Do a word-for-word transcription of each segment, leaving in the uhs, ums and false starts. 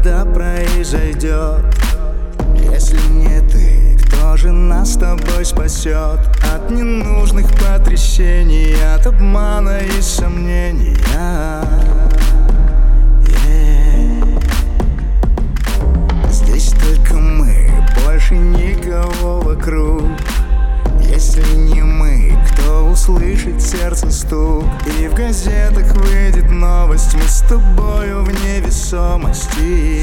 когда произойдет. Если не ты, кто же нас с тобой спасет от ненужных потрясений, от обмана и сомнений? Yeah. Здесь только мы, больше никого вокруг. Если не мы, кто услышит сердце стук? И в газетах выйдет новость: мы с тобою в невесомости.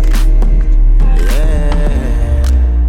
Yeah.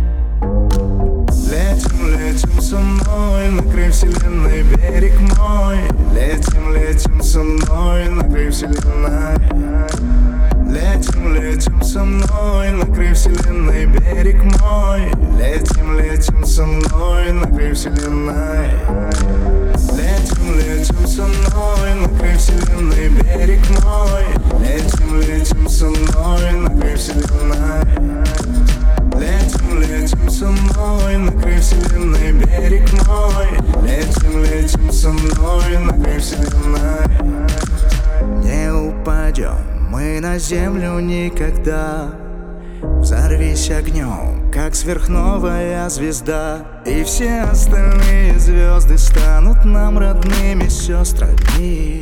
Летим, летим со мной на край вселенной, берег мой. Летим, летим со мной на край вселенной. Летим, летим со мной на край вселенной, берег мой. Летим, летим со мной на край вселенной. Летим, летим со мной на край вселенной, берег мой. Летим, летим со мной на край вселенной. Летим, летим со мной на край вселенной, берег мой. Летим, летим со мной на край вселенной. Не упадем мы на землю никогда. Взорвись огнем, как сверхновая звезда, и все остальные звезды станут нам родными сестрами.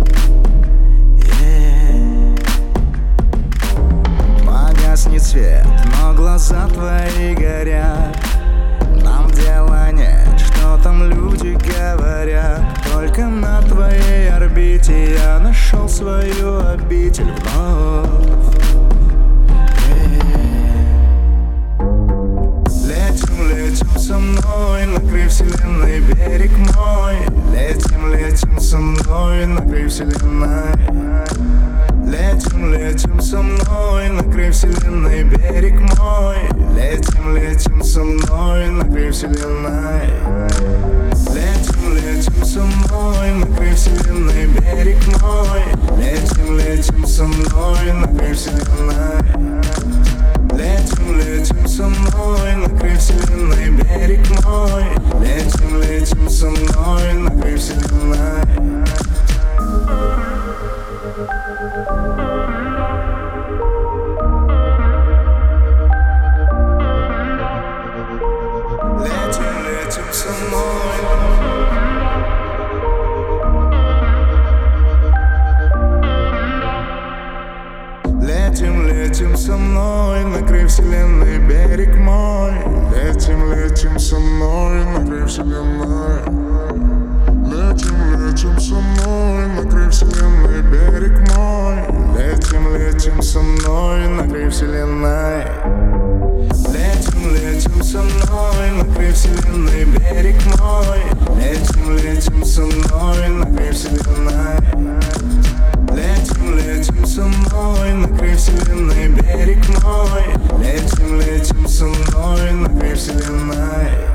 Yeah. Погаснет свет, но глаза твои горят. Нам дела нет, что там люди говорят. Только на твоей орбите я нашел свою обитель вновь. Летим, летим со мной на край вселенной, берег мой. Летим, летим со мной на край вселенной. Летим, летим со мной на край вселенной, берег мой. Летим, летим со мной на край вселенной. Летим, летим со мной на край вселенной, берег мой. Летим, летим со мной на край вселенной. Летим, летим со мной на край вселенной, берег мой. Летим, летим со мной на край вселенной. Летим, летим со мной. Летим, летим со мной на край вселенной, берег мой. Летим, летим со мной на край вселенной. Летим, летим со мной на край вселенной, берег мой. Летим, летим со мной на край вселенной. Летим, летим со мной на край вселенной, берег мой. Летим, летим со мной на край вселенной. Летим, летим со мной на край вселенной, берег мой. Летим, летим со мной на край вселенной.